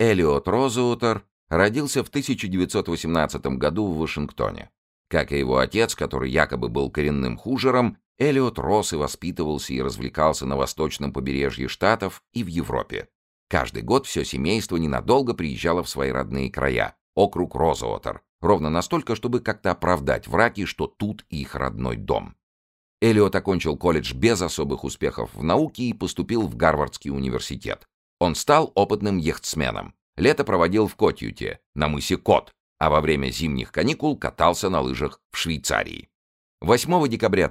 Элиот Розуотер родился в 1918 году в Вашингтоне. Как и его отец, который якобы был коренным хужером, Элиот рос и воспитывался и развлекался на восточном побережье Штатов и в Европе. Каждый год все семейство ненадолго приезжало в свои родные края, округ Розуотер, ровно настолько, чтобы как-то оправдать враки, что тут их родной дом. Элиот окончил колледж без особых успехов в науке и поступил в Гарвардский университет. Он стал опытным яхтсменом. Лето проводил в Котьюте, на мысе Кот, а во время зимних каникул катался на лыжах в Швейцарии. 8 декабря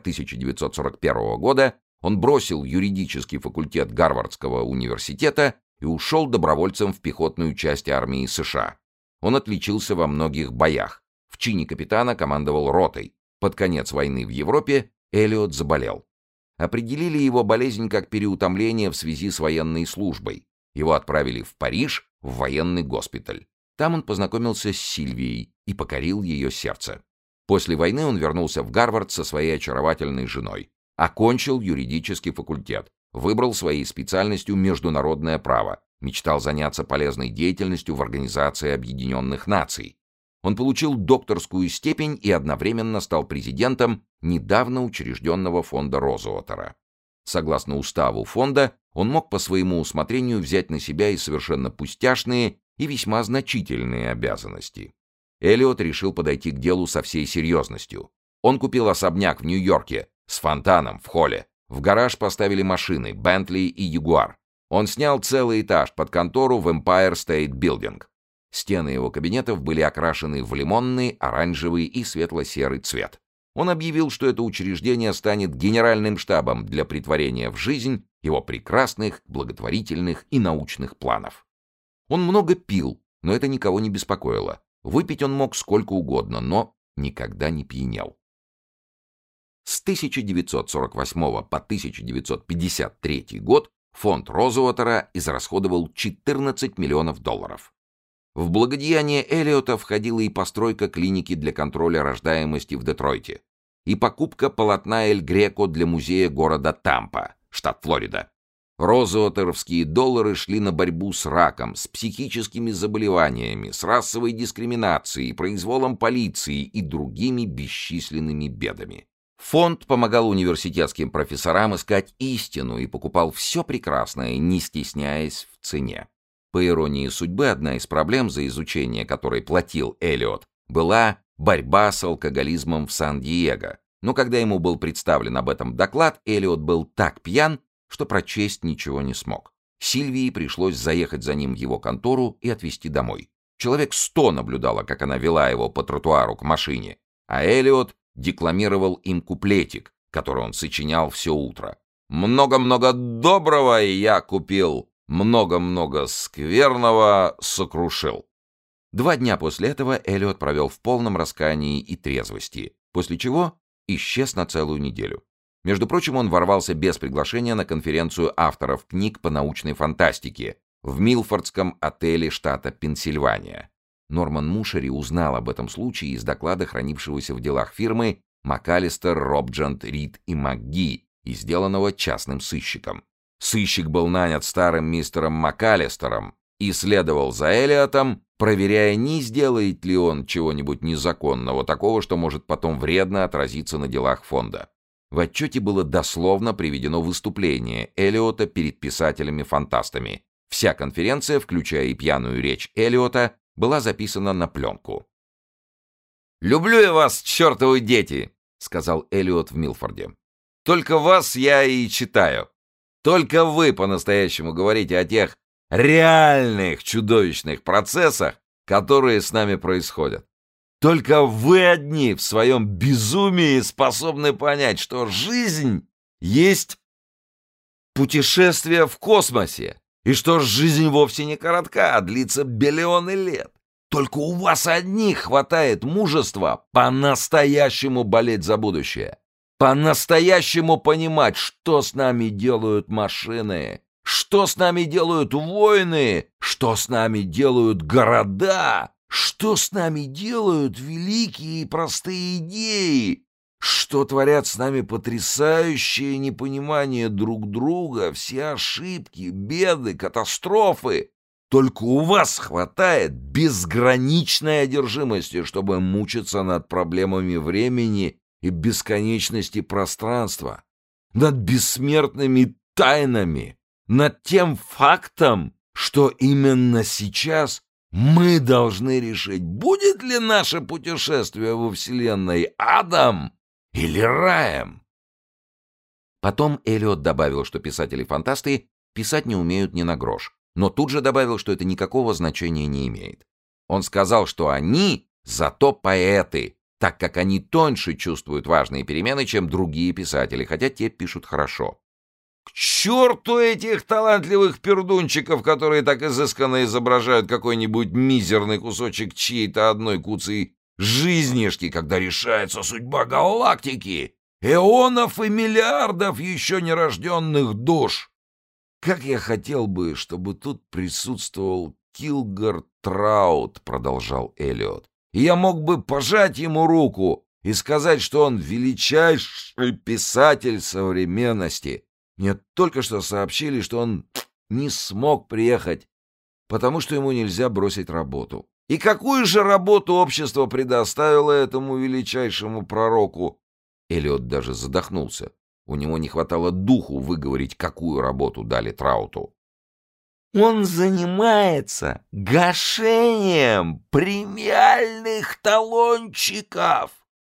1941 года он бросил юридический факультет Гарвардского университета и ушел добровольцем в пехотную часть армии США. Он отличился во многих боях. В чине капитана командовал ротой. Под конец войны в Европе Элиот заболел. Определили его болезнь как переутомление в связи с военной службой. Его отправили в Париж, в военный госпиталь. Там он познакомился с Сильвией и покорил ее сердце. После войны он вернулся в Гарвард со своей очаровательной женой. Окончил юридический факультет. Выбрал своей специальностью международное право. Мечтал заняться полезной деятельностью в Организации Объединенных Наций. Он получил докторскую степень и одновременно стал президентом недавно учрежденного фонда Розуотера. Согласно уставу фонда, он мог по своему усмотрению взять на себя и совершенно пустяшные, и весьма значительные обязанности. Элиот решил подойти к делу со всей серьезностью. Он купил особняк в Нью-Йорке с фонтаном в холле. В гараж поставили машины «Бентли» и «Ягуар». Он снял целый этаж под контору в Empire State Building. Стены его кабинетов были окрашены в лимонный, оранжевый и светло-серый цвет. Он объявил, что это учреждение станет генеральным штабом для претворения в жизнь его прекрасных, благотворительных и научных планов. Он много пил, но это никого не беспокоило. Выпить он мог сколько угодно, но никогда не пьянел. С 1948 по 1953 год фонд Розуотера израсходовал $14 миллионов. В благодеяние Элиота входила и постройка клиники для контроля рождаемости в Детройте, и покупка полотна Эль Греко для музея города Тампа, штат Флорида. Розуотеровские доллары шли на борьбу с раком, с психическими заболеваниями, с расовой дискриминацией, произволом полиции и другими бесчисленными бедами. Фонд помогал университетским профессорам искать истину и покупал все прекрасное, не стесняясь в цене. По иронии судьбы, одна из проблем, за изучение которой платил Элиот, была борьба с алкоголизмом в Сан-Диего. Но когда ему был представлен об этом доклад, Элиот был так пьян, что прочесть ничего не смог. Сильвии пришлось заехать за ним в его контору и отвезти домой. Человек 100 наблюдало, как она вела его по тротуару к машине, а Элиот декламировал им куплетик, который он сочинял все утро. «Много-много доброго я купил, много-много скверного сокрушил». 2 дня после этого Элиот провел в полном раскаянии и трезвости, после чего исчез на целую неделю. Между прочим, он ворвался без приглашения на конференцию авторов книг по научной фантастике в Милфордском отеле штата Пенсильвания. Норман Мушери узнал об этом случае из доклада, хранившегося в делах фирмы МакАлистер, Робджант, Рид и МакГи, и сделанного частным сыщиком. Сыщик был нанят старым мистером МакАлистером и следовал за Элиотом, проверяя, не сделает ли он чего-нибудь незаконного, такого, что может потом вредно отразиться на делах фонда. В отчете было дословно приведено выступление Элиота перед писателями-фантастами. Вся конференция, включая и пьяную речь Элиота, была записана на пленку. «Люблю я вас, чертовы дети!» — сказал Элиот в Милфорде. «Только вас я и читаю. Только вы по-настоящему говорите о тех реальных чудовищных процессах, которые с нами происходят. Только вы одни в своем безумии способны понять, что жизнь есть путешествие в космосе, и что жизнь вовсе не коротка, а длится биллионы лет. Только у вас одних хватает мужества по-настоящему болеть за будущее, по-настоящему понимать, что с нами делают машины, что с нами делают войны, что с нами делают города, что с нами делают великие и простые идеи, что творят с нами потрясающее непонимание друг друга, все ошибки, беды, катастрофы. Только у вас хватает безграничной одержимости, чтобы мучиться над проблемами времени и бесконечности пространства, над бессмертными тайнами, над тем фактом, что именно сейчас мы должны решить, будет ли наше путешествие во Вселенной адом или раем. Потом Эллиот добавил, что писатели-фантасты писать не умеют ни на грош, но тут же добавил, что это никакого значения не имеет. Он сказал, что они зато поэты, так как они тоньше чувствуют важные перемены, чем другие писатели, хотя те пишут хорошо. К черту этих талантливых пердунчиков, которые так изысканно изображают какой-нибудь мизерный кусочек чьей-то одной куцей жизнишки, когда решается судьба галактики, эонов и миллиардов еще нерожденных душ. Как я хотел бы, чтобы тут присутствовал Килгор Траут, продолжал Эллиот, и я мог бы пожать ему руку и сказать, что он величайший писатель современности. Мне только что сообщили, что он не смог приехать, потому что ему нельзя бросить работу. И какую же работу общество предоставило этому величайшему пророку? Эллиот даже задохнулся. У него не хватало духу выговорить, какую работу дали Трауту. Он занимается гашением премиальных талончиков.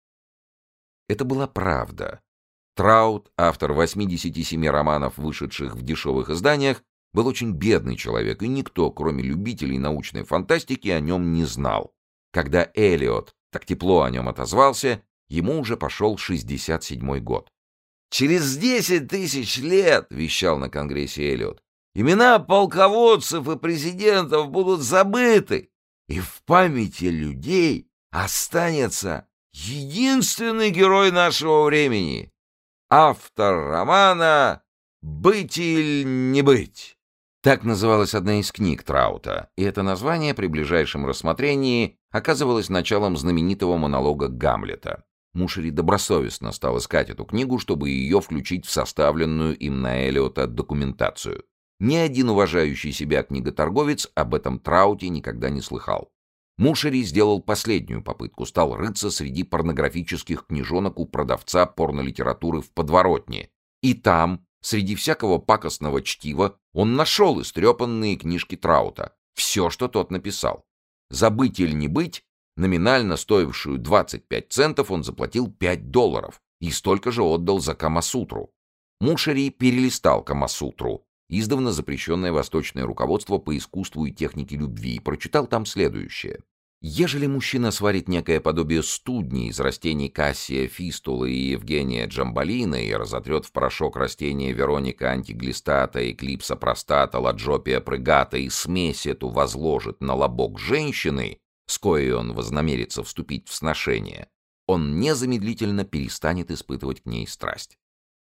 Это была правда. Траут, автор 87 романов, вышедших в дешевых изданиях, был очень бедный человек, и никто, кроме любителей научной фантастики, о нем не знал. Когда Эллиот так тепло о нем отозвался, ему уже пошел 67-й год. «Через 10 тысяч лет, — вещал на Конгрессе Эллиот, — имена полководцев и президентов будут забыты, и в памяти людей останется единственный герой нашего времени — автор романа «Быть или не быть». Так называлась одна из книг Траута, и это название при ближайшем рассмотрении оказывалось началом знаменитого монолога Гамлета. Мушери добросовестно стал искать эту книгу, чтобы ее включить в составленную им на Эллиота документацию. Ни один уважающий себя книготорговец об этом Трауте никогда не слыхал. Мушери сделал последнюю попытку, стал рыться среди порнографических книжонок у продавца порнолитературы в подворотне. И там, среди всякого пакостного чтива, он нашел истрепанные книжки Траута. Все, что тот написал. «Забыть или не быть», номинально стоившую 25 центов, он заплатил $5 и столько же отдал за Камасутру. Мушери перелистал Камасутру, издавна запрещенное восточное руководство по искусству и технике любви, и прочитал там следующее. Ежели мужчина сварит некое подобие студни из растений Кассия фистулы и Евгения джамбалина и разотрет в порошок растения Вероника антиглистата, Эклипса простата, Ладжопия прыгата и смесь эту возложит на лобок женщины, с коей он вознамерится вступить в сношение, он незамедлительно перестанет испытывать к ней страсть.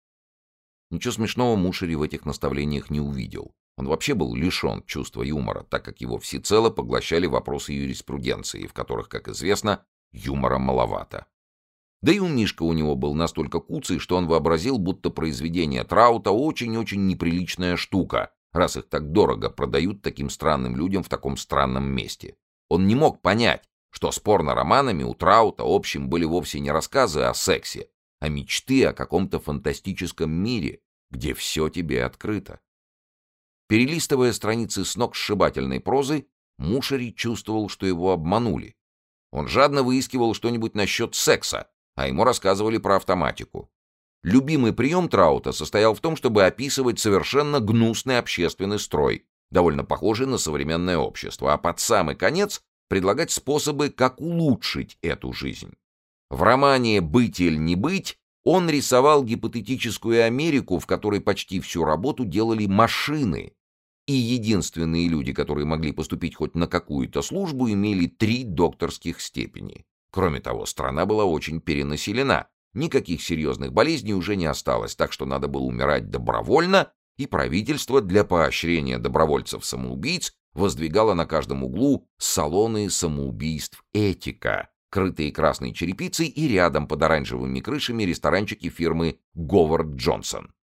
Ничего смешного Мушери в этих наставлениях не увидел. Он вообще был лишен чувства юмора, так как его всецело поглощали вопросы юриспруденции, в которых, как известно, юмора маловато. Да и умишка у него был настолько куцый, что он вообразил, будто произведение Траута очень-очень неприличная штука, раз их так дорого продают таким странным людям в таком странном месте. Он не мог понять, что с порно-романами у Траута общим были вовсе не рассказы о сексе, а мечты о каком-то фантастическом мире, где все тебе открыто. Перелистывая страницы сногсшибательной прозы, Мушери чувствовал, что его обманули. Он жадно выискивал что-нибудь насчет секса, а ему рассказывали про автоматику. Любимый прием Траута состоял в том, чтобы описывать совершенно гнусный общественный строй, довольно похожий на современное общество, а под самый конец предлагать способы, как улучшить эту жизнь. В романе «Быть или не быть» он рисовал гипотетическую Америку, в которой почти всю работу делали машины, и единственные люди, которые могли поступить хоть на какую-то службу, имели 3 докторских степени. Кроме того, страна была очень перенаселена, никаких серьезных болезней уже не осталось, так что надо было умирать добровольно, и правительство для поощрения добровольцев-самоубийц воздвигало на каждом углу салоны самоубийств «Этика», крытые красной черепицей, и рядом под оранжевыми крышами ресторанчики фирмы «Говард Джонсон».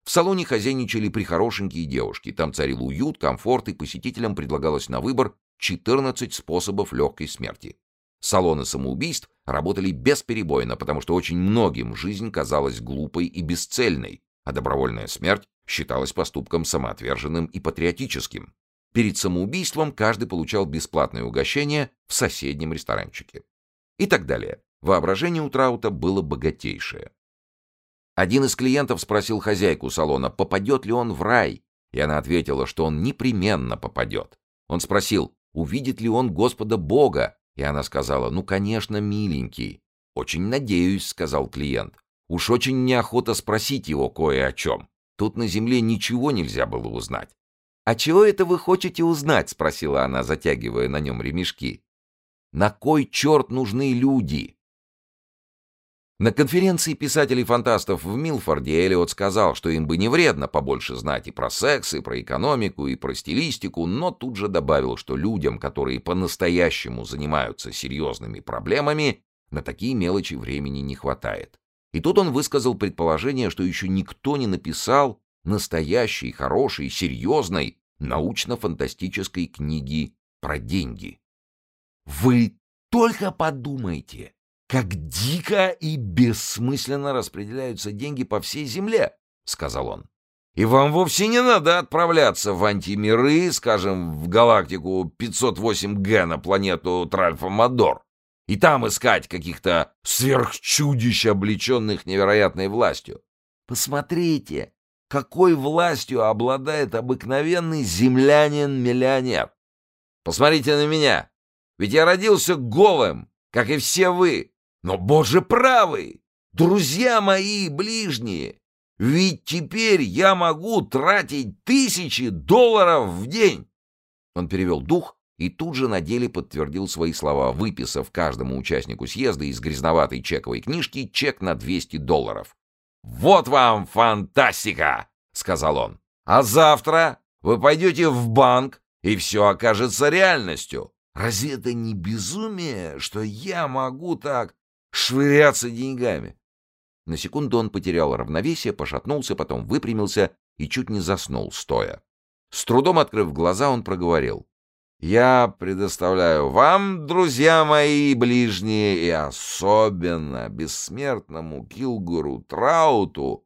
В салоне хозяйничали прихорошенькие девушки. Там царил уют, комфорт, и посетителям предлагалось на выбор 14 способов легкой смерти. Салоны самоубийств работали бесперебойно, потому что очень многим жизнь казалась глупой и бесцельной, а добровольная смерть считалась поступком самоотверженным и патриотическим. Перед самоубийством каждый получал бесплатное угощение в соседнем ресторанчике. И так далее. Воображение у Траута было богатейшее. Один из клиентов спросил хозяйку салона, попадет ли он в рай, и она ответила, что он непременно попадет. Он спросил, увидит ли он Господа Бога, и она сказала, ну, конечно, миленький. «Очень надеюсь», — сказал клиент. «Уж очень неохота спросить его кое о чем. Тут на земле ничего нельзя было узнать». «А чего это вы хотите узнать?» — спросила она, затягивая на нем ремешки. «На кой черт нужны люди?» На конференции писателей-фантастов в Милфорде Эллиот сказал, что им бы не вредно побольше знать и про секс, и про экономику, и про стилистику, но тут же добавил, что людям, которые по-настоящему занимаются серьезными проблемами, на такие мелочи времени не хватает. И тут он высказал предположение, что еще никто не написал настоящей, хорошей, серьезной, научно-фантастической книги про деньги. «Вы только подумайте, как дико и бессмысленно распределяются деньги по всей Земле», — сказал он. «И вам вовсе не надо отправляться в антимиры, скажем, в галактику 508Г на планету Тральфа-Мадор, и там искать каких-то сверхчудищ, облеченных невероятной властью. Посмотрите, какой властью обладает обыкновенный землянин-миллионер. Посмотрите на меня, ведь я родился голым, как и все вы. Но, Боже правый, друзья мои ближние, ведь теперь я могу тратить $1000 в день». Он перевел дух и тут же на деле подтвердил свои слова, выписав каждому участнику съезда из грязноватой чековой книжки чек на $200. «Вот вам фантастика!» — сказал он. «А завтра вы пойдете в банк, и все окажется реальностью. Разве это не безумие, что я могу так швыряться деньгами?» На секунду он потерял равновесие, пошатнулся, потом выпрямился и чуть не заснул, стоя. С трудом открыв глаза, он проговорил. «Я предоставляю вам, друзья мои ближние, и особенно бессмертному Килгору Трауту,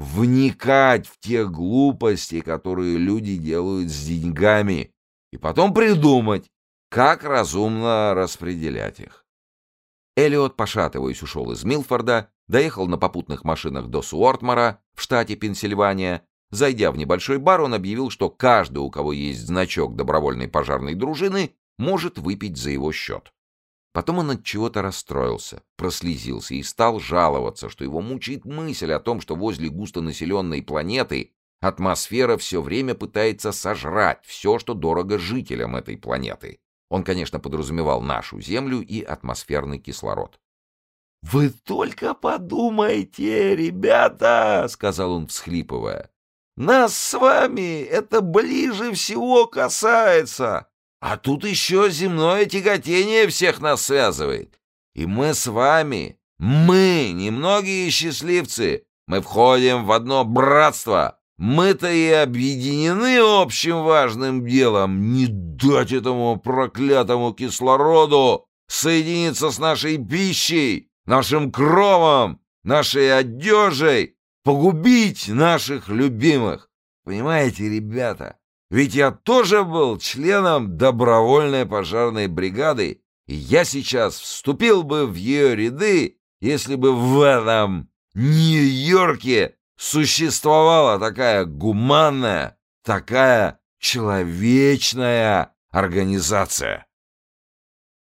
вникать в те глупости, которые люди делают с деньгами, и потом придумать, как разумно распределять их». Эллиот, пошатываясь, ушел из Милфорда, доехал на попутных машинах до Суортмара в штате Пенсильвания. Зайдя в небольшой бар, он объявил, что каждый, у кого есть значок добровольной пожарной дружины, может выпить за его счет. Потом он от чего-то расстроился, прослезился и стал жаловаться, что его мучает мысль о том, что возле густонаселенной планеты атмосфера все время пытается сожрать все, что дорого жителям этой планеты. Он, конечно, подразумевал нашу Землю и атмосферный кислород. «Вы только подумайте, ребята!» — сказал он, всхлипывая. «Нас с вами это ближе всего касается, а тут еще земное тяготение всех нас связывает. И мы с вами, мы, немногие счастливцы, мы входим в одно братство. Мы-то и объединены общим важным делом не дать этому проклятому кислороду соединиться с нашей пищей, нашим кровом, нашей одежей, погубить наших любимых. Понимаете, ребята, ведь я тоже был членом добровольной пожарной бригады, и я сейчас вступил бы в ее ряды, если бы в этом Нью-Йорке существовала такая гуманная, такая человечная организация.